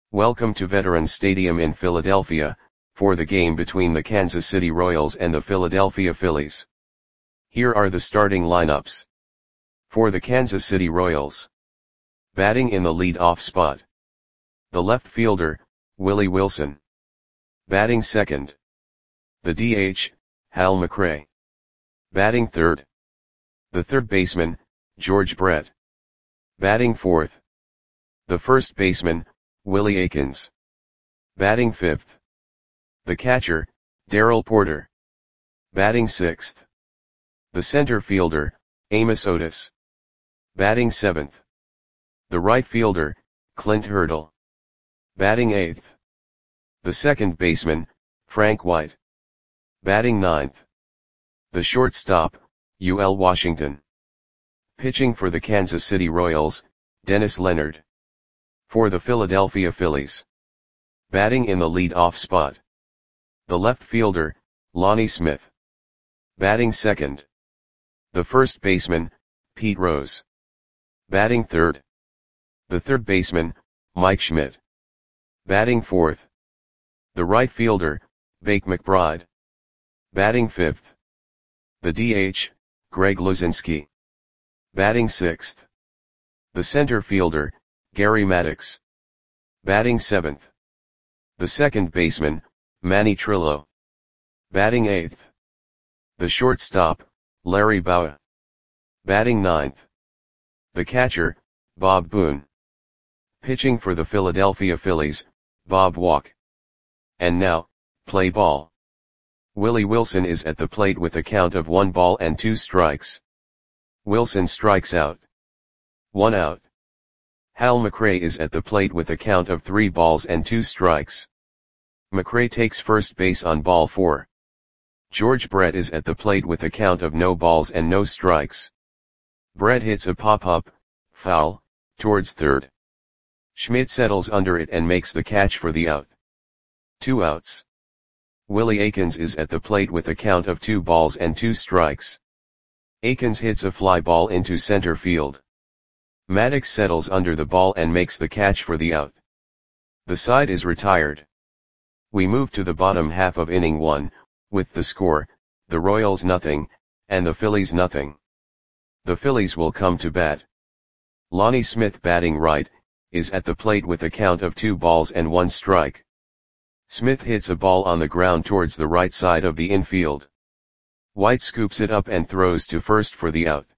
Welcome to Veterans Stadium in Philadelphia, for the game between the Kansas City Royals and the Philadelphia Phillies. Here are the starting lineups. For the Kansas City Royals. Batting in the lead-off spot. The left fielder, Willie Wilson. Batting second. The DH, Hal McRae. Batting third. The third baseman, George Brett. Batting fourth. The first baseman, Willie Aikens. Batting fifth. The catcher, Darrell Porter. Batting sixth. The center fielder, Amos Otis. Batting seventh. The right fielder, Clint Hurdle. Batting eighth. The second baseman, Frank White. Batting ninth. The shortstop, UL Washington. Pitching for the Kansas City Royals, Dennis Leonard. For the Philadelphia Phillies. Batting in the lead-off spot. The left fielder, Lonnie Smith. Batting second. The first baseman, Pete Rose. Batting third. The third baseman, Mike Schmidt. Batting fourth. The right fielder, Bake McBride. Batting fifth. The DH, Greg Luzinski. Batting sixth. The center fielder, Gary Maddox. Batting seventh. The second baseman, Manny Trillo. Batting eighth. The shortstop, Larry Bowa. Batting ninth. The catcher, Bob Boone. Pitching for the Philadelphia Phillies, Bob Walk. And now, play ball. Willie Wilson is at the plate with a count of 1 ball and 2 strikes. Wilson strikes out. 1 out. Hal McRae is at the plate with a count of 3 balls and 2 strikes. McRae takes first base on ball 4. George Brett is at the plate with a count of no balls and no strikes. Brett hits a pop-up, foul, towards third. Schmidt settles under it and makes the catch for the out. 2 outs. Willie Aikens is at the plate with a count of 2 balls and 2 strikes. Aikens hits a fly ball into center field. Maddox settles under the ball and makes the catch for the out. The side is retired. We move to the bottom half of inning 1, with the score, the Royals nothing, and the Phillies nothing. The Phillies will come to bat. Lonnie Smith batting right, is at the plate with a count of 2 balls and 1 strike. Smith hits a ball on the ground towards the right side of the infield. White scoops it up and throws to first for the out.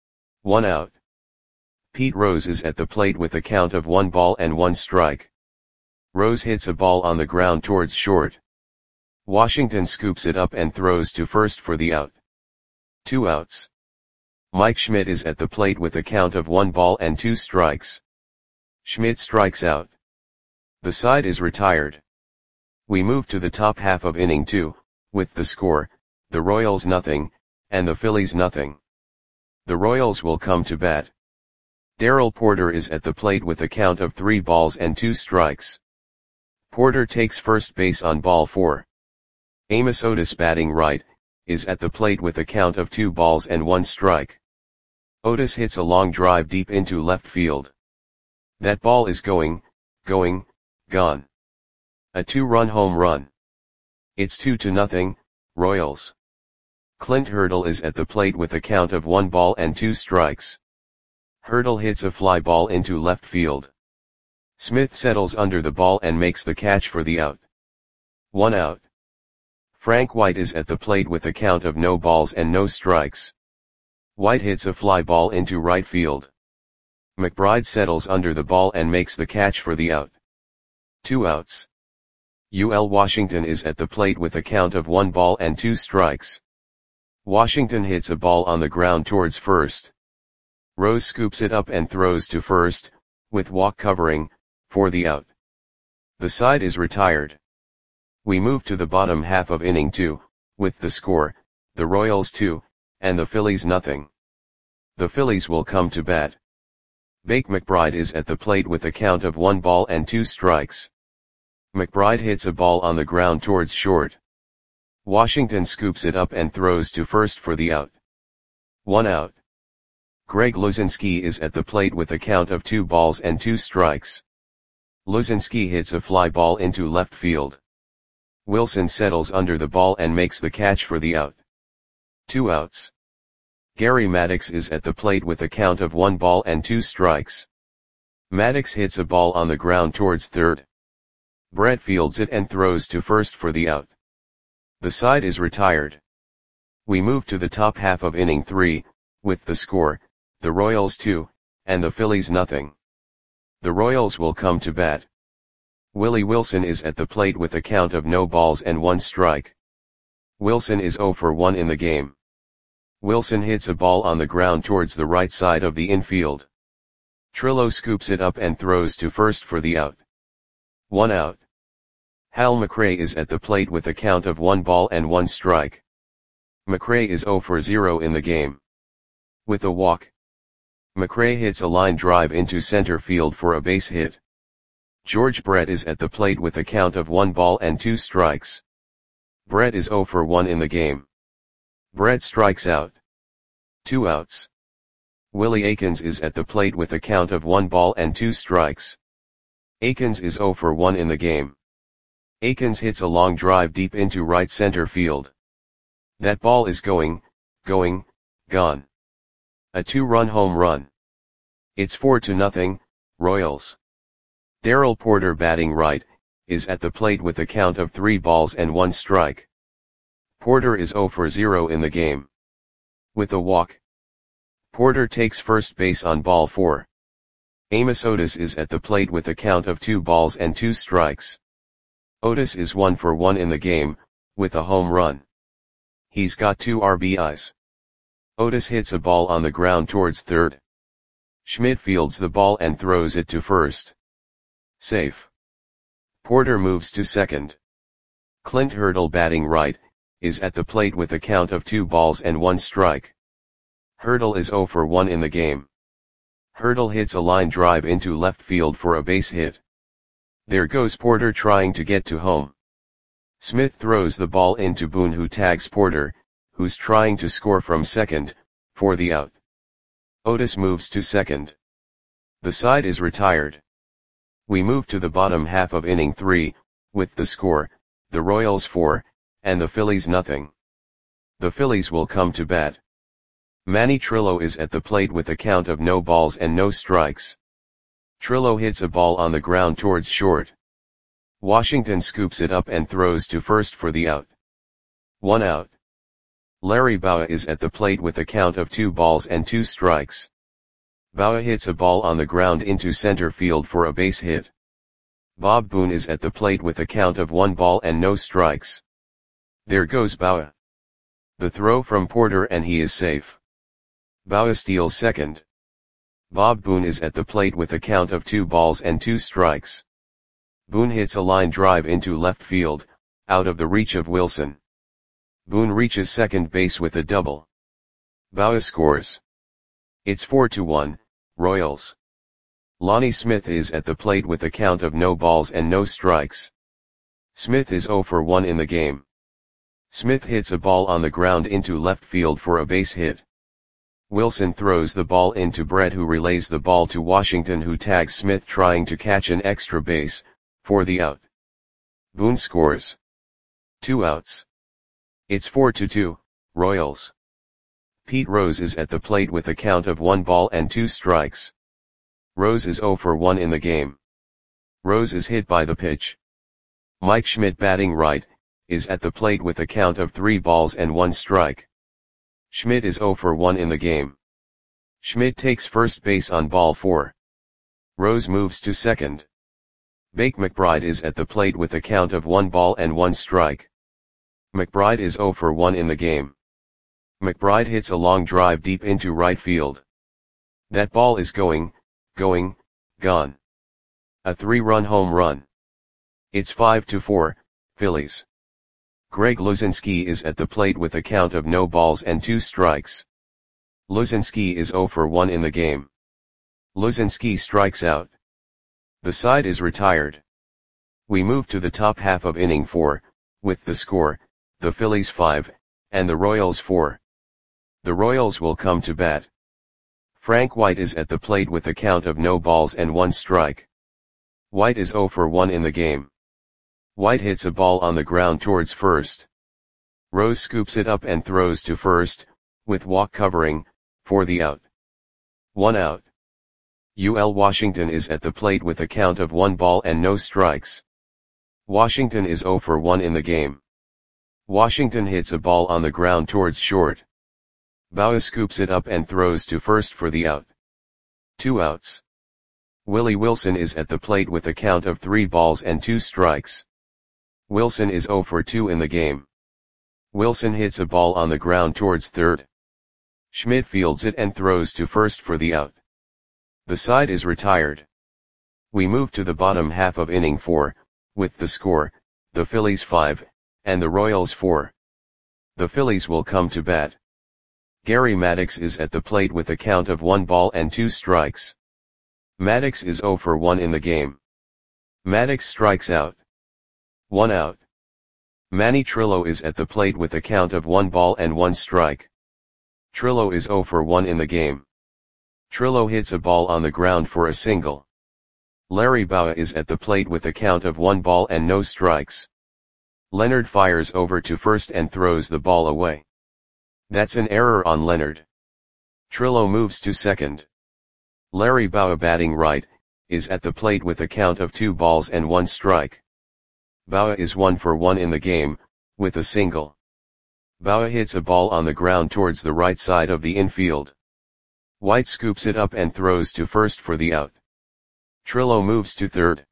1 out. Pete Rose is at the plate with a count of 1 ball and 1 strike. Rose hits a ball on the ground towards short. Washington scoops it up and throws to first for the out. 2 outs. Mike Schmidt is at the plate with a count of 1 ball and 2 strikes. Schmidt strikes out. The side is retired. We move to the top half of inning 2, with the score, the Royals nothing, and the Phillies nothing. The Royals will come to bat. Darrell Porter is at the plate with a count of 3 balls and 2 strikes. Porter takes first base on ball 4. Amos Otis batting right, is at the plate with a count of 2 balls and 1 strike. Otis hits a long drive deep into left field. That ball is gone. A 2-run home run. It's 2-0, Royals. Clint Hurdle is at the plate with a count of 1 ball and 2 strikes. Hurdle hits a fly ball into left field. Smith settles under the ball and makes the catch for the out. 1 out. Frank White is at the plate with a count of no balls and no strikes. White hits a fly ball into right field. McBride settles under the ball and makes the catch for the out. 2 outs. UL Washington is at the plate with a count of 1 ball and 2 strikes. Washington hits a ball on the ground towards first. Rose scoops it up and throws to first, with Walk covering, for the out. The side is retired. We move to the bottom half of inning 2, with the score, the Royals 2, and the Phillies nothing. The Phillies will come to bat. Bake McBride is at the plate with a count of 1 ball and 2 strikes. McBride hits a ball on the ground towards short. Washington scoops it up and throws to first for the out. 1 out. Greg Luzinski is at the plate with a count of 2 balls and 2 strikes. Luzinski hits a fly ball into left field. Wilson settles under the ball and makes the catch for the out. 2 outs. Gary Maddox is at the plate with a count of 1 ball and 2 strikes. Maddox hits a ball on the ground towards third. Brett fields it and throws to first for the out. The side is retired. We move to the top half of inning 3, with the score, the Royals 2, and the Phillies nothing. The Royals will come to bat. Willie Wilson is at the plate with a count of no balls and 1 strike. Wilson is 0 for 1 in the game. Wilson hits a ball on the ground towards the right side of the infield. Trillo scoops it up and throws to first for the out. 1 out. Hal McRae is at the plate with a count of 1 ball and 1 strike. McRae is 0 for 0 in the game. With a walk, McRae hits a line drive into center field for a base hit. George Brett is at the plate with a count of 1 ball and 2 strikes. Brett is 0 for 1 in the game. Brett strikes out. 2 outs. Willie Aikens is at the plate with a count of 1 ball and 2 strikes. Aikens is 0 for 1 in the game. Aikens hits a long drive deep into right center field. That ball is gone. A 2-run home run. It's 4-0, Royals. Darrell Porter, batting right, is at the plate with a count of 3 balls and 1 strike. Porter is 0 for 0 in the game. With a walk, Porter takes first base on ball 4. Amos Otis is at the plate with a count of 2 balls and 2 strikes. Otis is 1 for 1 in the game, with a home run. He's got 2 RBIs. Otis hits a ball on the ground towards third. Schmidt fields the ball and throws it to first. Safe. Porter moves to second. Clint Hurdle, batting right, is at the plate with a count of 2 balls and 1 strike. Hurdle is 0 for 1 in the game. Hurdle hits a line drive into left field for a base hit. There goes Porter trying to get to home. Smith throws the ball into Boone, who tags Porter, who's trying to score from second, for the out. Otis moves to second. The side is retired. We move to the bottom half of inning 3, with the score, the Royals 4, and the Phillies nothing. The Phillies will come to bat. Manny Trillo is at the plate with a count of no balls and no strikes. Trillo hits a ball on the ground towards short. Washington scoops it up and throws to first for the out. 1 out. Larry Bowa is at the plate with a count of 2 balls and 2 strikes. Bowa hits a ball on the ground into center field for a base hit. Bob Boone is at the plate with a count of 1 ball and no strikes. There goes Bowa. The throw from Porter and he is safe. Bowa steals second. Bob Boone is at the plate with a count of 2 balls and 2 strikes. Boone hits a line drive into left field, out of the reach of Wilson. Boone reaches second base with a double. Bowa scores. It's 4-1, Royals. Lonnie Smith is at the plate with a count of no balls and no strikes. Smith is 0 for 1 in the game. Smith hits a ball on the ground into left field for a base hit. Wilson throws the ball into Brett, who relays the ball to Washington, who tags Smith trying to catch an extra base, for the out. Boone scores. 2 outs. It's 4-2, Royals. Pete Rose is at the plate with a count of 1 ball and 2 strikes. Rose is 0 for 1 in the game. Rose is hit by the pitch. Mike Schmidt, batting right, is at the plate with a count of 3 balls and 1 strike. Schmidt is 0 for 1 in the game. Schmidt takes first base on ball 4. Rose moves to second. Bake McBride is at the plate with a count of 1 ball and 1 strike. McBride is 0 for 1 in the game. McBride hits a long drive deep into right field. That ball is gone. A 3-run home run. It's 5-4, Phillies. Greg Luzinski is at the plate with a count of no balls and 2 strikes. Luzinski is 0 for 1 in the game. Luzinski strikes out. The side is retired. We move to the top half of inning 4, with the score, the Phillies 5, and the Royals 4. The Royals will come to bat. Frank White is at the plate with a count of no balls and 1 strike. White is 0 for 1 in the game. White hits a ball on the ground towards first. Rose scoops it up and throws to first, with walk covering, for the out. 1 out. UL Washington is at the plate with a count of 1 ball and no strikes. Washington is 0 for 1 in the game. Washington hits a ball on the ground towards short. Bauer scoops it up and throws to first for the out. 2 outs. Willie Wilson is at the plate with a count of 3 balls and 2 strikes. Wilson is 0 for 2 in the game. Wilson hits a ball on the ground towards third. Schmidt fields it and throws to first for the out. The side is retired. We move to the bottom half of inning 4, with the score, the Phillies 5, and the Royals 4. The Phillies will come to bat. Gary Maddox is at the plate with a count of 1 ball and 2 strikes. Maddox is 0 for 1 in the game. Maddox strikes out. 1 out. Manny Trillo is at the plate with a count of 1 ball and 1 strike. Trillo is 0 for 1 in the game. Trillo hits a ball on the ground for a single. Larry Bowa is at the plate with a count of 1 ball and no strikes. Leonard fires over to first and throws the ball away. That's an error on Leonard. Trillo moves to second. Larry Bowa, batting right, is at the plate with a count of 2 balls and 1 strike. Bowa is 1 for 1 in the game, with a single. Bowa hits a ball on the ground towards the right side of the infield. White scoops it up and throws to first for the out. Trillo moves to third.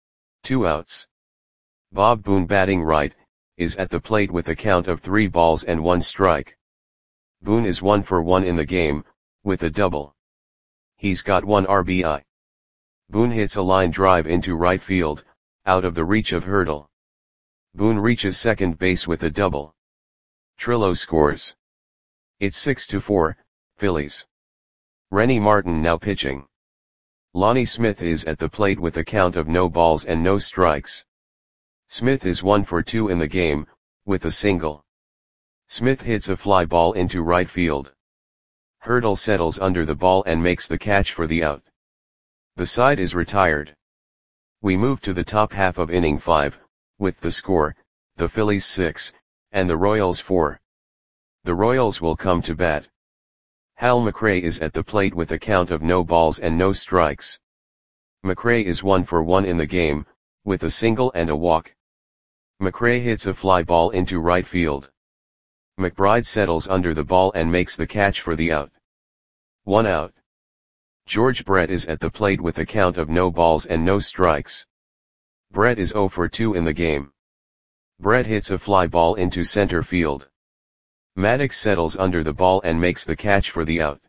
2 outs. Bob Boone, batting right, is at the plate with a count of 3 balls and 1 strike. Boone is 1 for 1 in the game, with a double. He's got 1 RBI. Boone hits a line drive into right field, out of the reach of Hurdle. Boone reaches second base with a double. Trillo scores. It's 6-4, Phillies. Rennie Martin now pitching. Lonnie Smith is at the plate with a count of no balls and no strikes. Smith is 1 for 2 in the game, with a single. Smith hits a fly ball into right field. Hurdle settles under the ball and makes the catch for the out. The side is retired. We move to the top half of inning 5, with the score, the Phillies 6, and the Royals 4. The Royals will come to bat. Hal McRae is at the plate with a count of no balls and no strikes. McRae is 1 for 1 in the game, with a single and a walk. McRae hits a fly ball into right field. McBride settles under the ball and makes the catch for the out. 1 out. George Brett is at the plate with a count of no balls and no strikes. Brett is 0 for 2 in the game. Brett hits a fly ball into center field. Maddox settles under the ball and makes the catch for the out.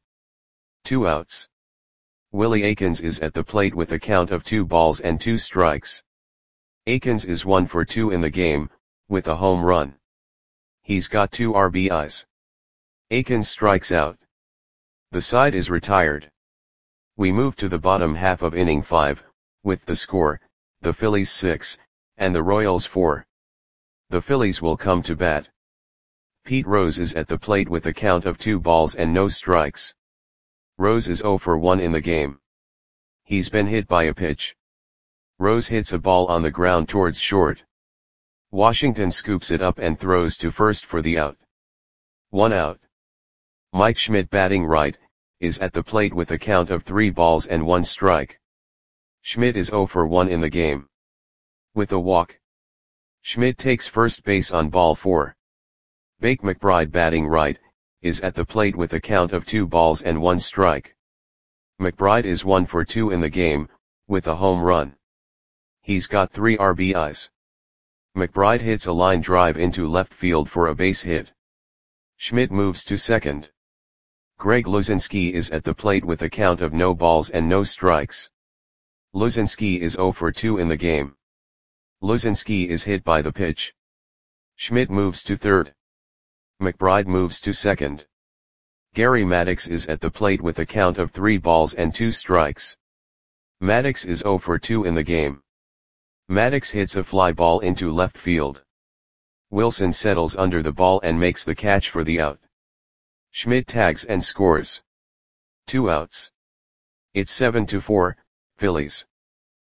2 outs. Willie Aikens is at the plate with a count of 2 balls and 2 strikes. Aikens is 1 for 2 in the game, with a home run. He's got 2 RBIs. Aikens strikes out. The side is retired. We move to the bottom half of inning 5, with the score, the Phillies 6, and the Royals 4. The Phillies will come to bat. Pete Rose is at the plate with a count of 2 balls and no strikes. Rose is 0 for 1 in the game. He's been hit by a pitch. Rose hits a ball on the ground towards short. Washington scoops it up and throws to first for the out. 1 out. Mike Schmidt, batting right, is at the plate with a count of 3 balls and 1 strike. Schmidt is 0 for 1 in the game. With a walk. Schmidt takes first base on ball 4. Bake McBride, batting right, is at the plate with a count of 2 balls and 1 strike. McBride is 1 for 2 in the game, with a home run. He's got 3 RBIs. McBride hits a line drive into left field for a base hit. Schmidt moves to second. Greg Luzinski is at the plate with a count of no balls and no strikes. Luzinski is 0 for 2 in the game. Luzinski is hit by the pitch. Schmidt moves to third. McBride moves to second. Gary Maddox is at the plate with a count of 3 balls and 2 strikes. Maddox is 0 for 2 in the game. Maddox hits a fly ball into left field. Wilson settles under the ball and makes the catch for the out. Schmidt tags and scores. 2 outs. It's 7-4, Phillies.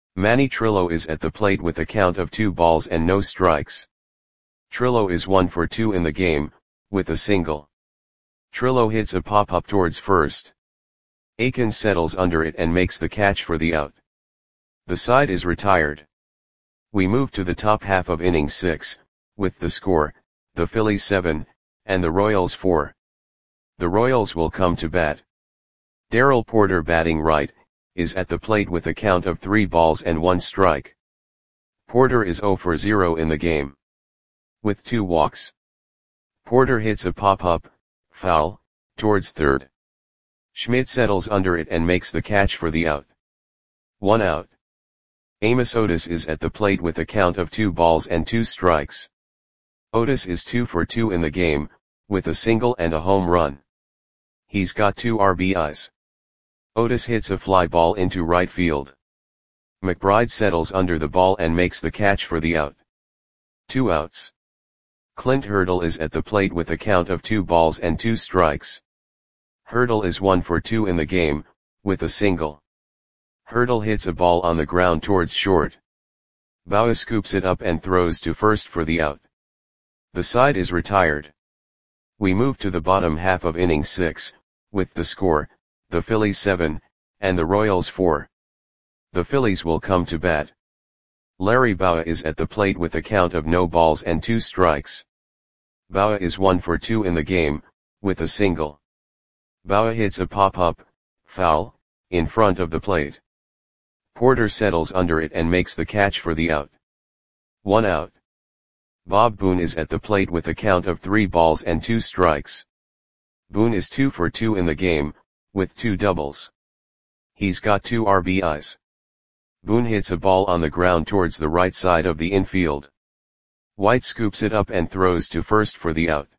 Manny Trillo is at the plate with a count of 2 balls and no strikes. Trillo is 1 for 2 in the game, with a single. Trillo hits a pop-up towards first. Aiken settles under it and makes the catch for the out. The side is retired. We move to the top half of inning 6, with the score, the Phillies 7, and the Royals 4. The Royals will come to bat. Darrell Porter, batting right, is at the plate with a count of 3 balls and 1 strike. Porter is 0 for 0 in the game, with 2 walks. Porter hits a pop-up, foul, towards third. Schmidt settles under it and makes the catch for the out. 1 out. Amos Otis is at the plate with a count of 2 balls and 2 strikes. Otis is 2 for 2 in the game, with a single and a home run. He's got 2 RBIs. Otis hits a fly ball into right field. McBride settles under the ball and makes the catch for the out. 2 outs. Clint Hurdle is at the plate with a count of 2 balls and 2 strikes. Hurdle is 1 for 2 in the game, with a single. Hurdle hits a ball on the ground towards short. Bauer scoops it up and throws to first for the out. The side is retired. We move to the bottom half of inning 6, with the score, the Phillies 7, and the Royals 4. The Phillies will come to bat. Larry Bauer is at the plate with a count of no balls and 2 strikes. Bauer is 1 for 2 in the game, with a single. Bauer hits a pop-up, foul, in front of the plate. Porter settles under it and makes the catch for the out. 1 out. Bob Boone is at the plate with a count of 3 balls and 2 strikes. Boone is 2 for 2 in the game, with 2 doubles. He's got 2 RBIs. Boone hits a ball on the ground towards the right side of the infield. White scoops it up and throws to first for the out.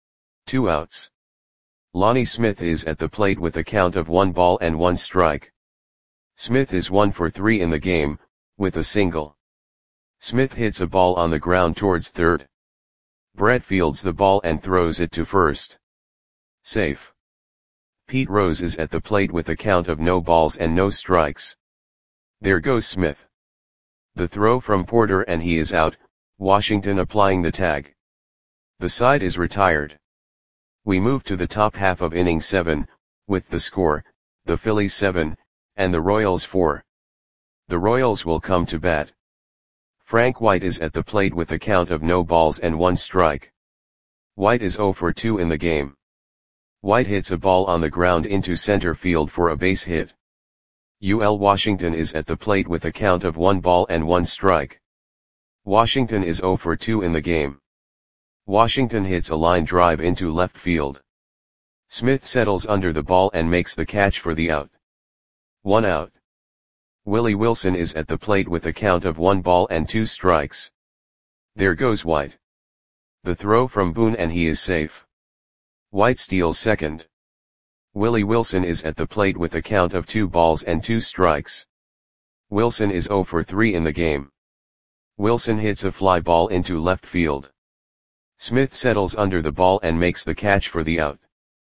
2 outs. Lonnie Smith is at the plate with a count of 1 ball and 1 strike. Smith is 1 for 3 in the game, with a single. Smith hits a ball on the ground towards third. Brett fields the ball and throws it to first. Safe. Pete Rose is at the plate with a count of no balls and no strikes. There goes Smith. The throw from Porter and he is out, Washington applying the tag. The side is retired. We move to the top half of inning 7, with the score, the Phillies 7, and the Royals 4. The Royals will come to bat. Frank White is at the plate with a count of no balls and 1 strike. White is 0 for 2 in the game. White hits a ball on the ground into center field for a base hit. UL Washington is at the plate with a count of 1 ball and 1 strike. Washington is 0 for 2 in the game. Washington hits a line drive into left field. Smith settles under the ball and makes the catch for the out. 1 out. Willie Wilson is at the plate with a count of 1 ball and 2 strikes. There goes White. The throw from Boone and he is safe. White steals second. Willie Wilson is at the plate with a count of 2 balls and 2 strikes. Wilson is 0 for 3 in the game. Wilson hits a fly ball into left field. Smith settles under the ball and makes the catch for the out.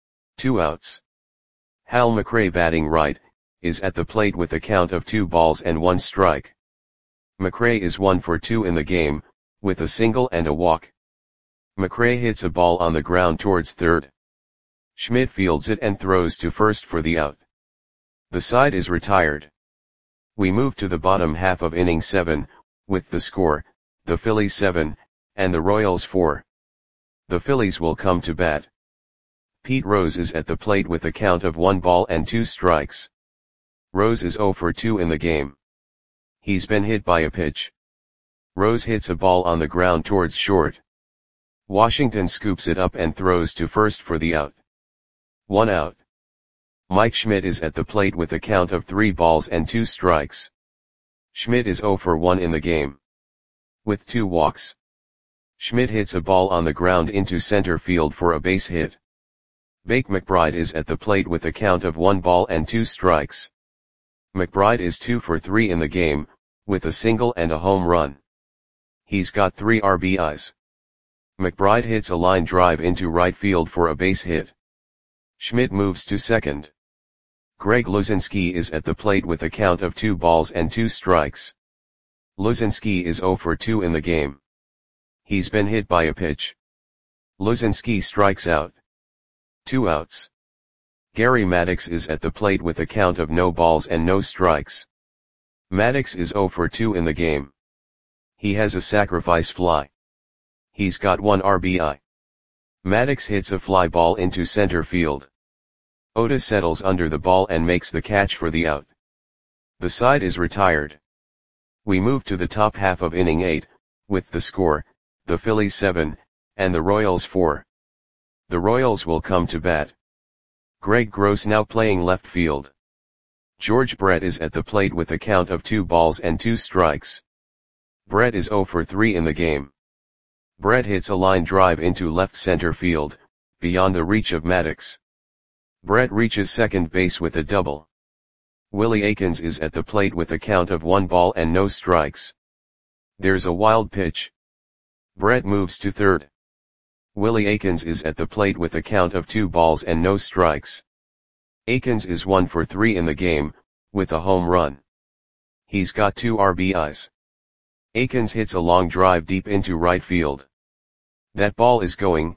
2 outs. Hal McRae, batting right, is at the plate with a count of 2 balls and 1 strike. McRae is 1 for 2 in the game, with a single and a walk. McRae hits a ball on the ground towards third. Schmidt fields it and throws to first for the out. The side is retired. We move to the bottom half of inning 7, with the score, the Phillies 7, and the Royals 4. The Phillies will come to bat. Pete Rose is at the plate with a count of 1 ball and 2 strikes. Rose is 0 for 2 in the game. He's been hit by a pitch. Rose hits a ball on the ground towards short. Washington scoops it up and throws to first for the out. 1 out. Mike Schmidt is at the plate with a count of 3 balls and 2 strikes. Schmidt is 0 for 1 in the game, with 2 walks. Schmidt hits a ball on the ground into center field for a base hit. Bake McBride is at the plate with a count of 1 ball and 2 strikes. McBride is 2 for 3 in the game, with a single and a home run. He's got 3 RBIs. McBride hits a line drive into right field for a base hit. Schmidt moves to second. Greg Luzinski is at the plate with a count of 2 balls and 2 strikes. Luzinski is 0 for 2 in the game. He's been hit by a pitch. Luzinski strikes out. 2 outs. Gary Maddox is at the plate with a count of no balls and no strikes. Maddox is 0 for 2 in the game. He has a sacrifice fly. He's got 1 RBI. Maddox hits a fly ball into center field. Otis settles under the ball and makes the catch for the out. The side is retired. We move to the top half of inning 8, with the score, the Phillies 7, and the Royals 4. The Royals will come to bat. Greg Gross now playing left field. George Brett is at the plate with a count of 2 balls and 2 strikes. Brett is 0 for 3 in the game. Brett hits a line drive into left center field, beyond the reach of Maddox. Brett reaches second base with a double. Willie Aikens is at the plate with a count of 1 ball and no strikes. There's a wild pitch. Brett moves to third. Willie Aikens is at the plate with a count of 2 balls and no strikes. Aikens is 1 for 3 in the game, with a home run. He's got 2 RBIs. Aikens hits a long drive deep into right field. That ball is gone.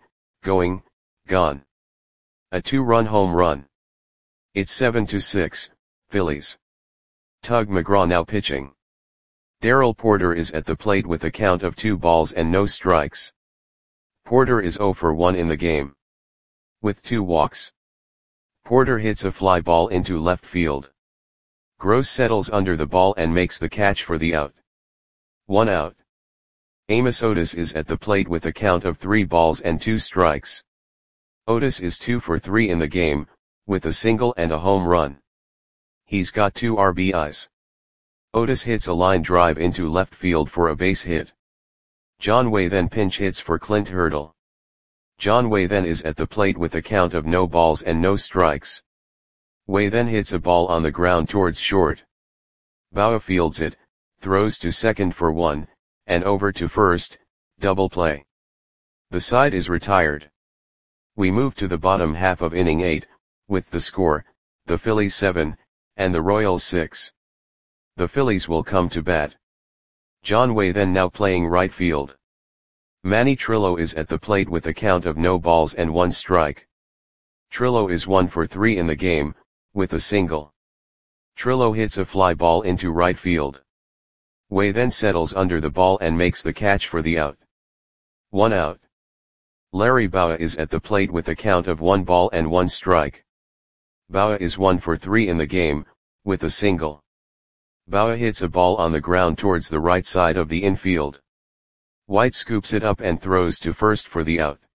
A 2-run home run. It's 7-6, Phillies. Tug McGraw now pitching. Darrell Porter is at the plate with a count of 2 balls and no strikes. Porter is 0 for 1 in the game. With 2 walks. Porter hits a fly ball into left field. Gross settles under the ball and makes the catch for the out. 1 out. Amos Otis is at the plate with a count of 3 balls and 2 strikes. Otis is 2 for 3 in the game, with a single and a home run. He's got 2 RBIs. Otis hits a line drive into left field for a base hit. John Way then pinch hits for Clint Hurdle. John Way then is at the plate with a count of no balls and no strikes. Way then hits a ball on the ground towards short. Bauer fields it, throws to second for 1, and over to first, double play. The side is retired. We move to the bottom half of inning 8, with the score, the Phillies 7, and the Royals 6. The Phillies will come to bat. John Way then now playing right field. Manny Trillo is at the plate with a count of no balls and 1 strike. Trillo is 1 for 3 in the game, with a single. Trillo hits a fly ball into right field. Way then settles under the ball and makes the catch for the out. 1 out. Larry Bowa is at the plate with a count of 1 ball and 1 strike. Bowa is 1 for 3 in the game, with a single. Bowa hits a ball on the ground towards the right side of the infield. White scoops it up and throws to first for the out.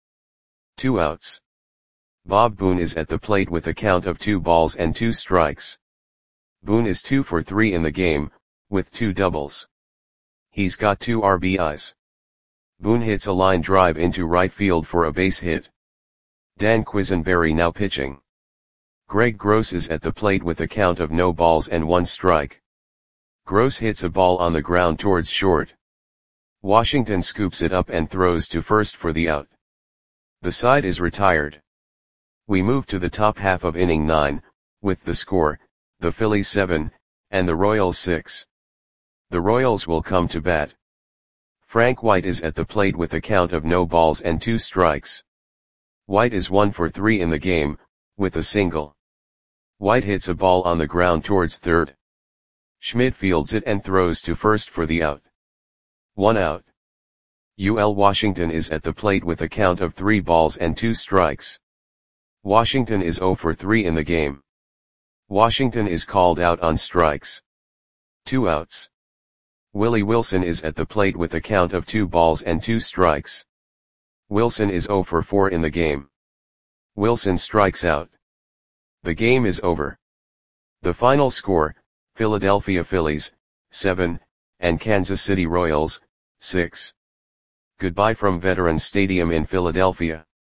2 outs. Bob Boone is at the plate with a count of 2 balls and 2 strikes. Boone is 2 for 3 in the game, with 2 doubles. He's got 2 RBIs. Boone hits a line drive into right field for a base hit. Dan Quisenberry now pitching. Greg Gross is at the plate with a count of no balls and 1 strike. Gross hits a ball on the ground towards short. Washington scoops it up and throws to first for the out. The side is retired. We move to the top half of inning 9, with the score, the Phillies 7, and the Royals 6. The Royals will come to bat. Frank White is at the plate with a count of no balls and 2 strikes. White is 1 for 3 in the game, with a single. White hits a ball on the ground towards third. Schmidt fields it and throws to first for the out. 1 out. UL Washington is at the plate with a count of 3 balls and 2 strikes. Washington is 0 for 3 in the game. Washington is called out on strikes. 2 outs. Willie Wilson is at the plate with a count of 2 balls and 2 strikes. Wilson is 0 for 4 in the game. Wilson strikes out. The game is over. The final score, Philadelphia Phillies, 7, and Kansas City Royals, 6. Goodbye from Veterans Stadium in Philadelphia.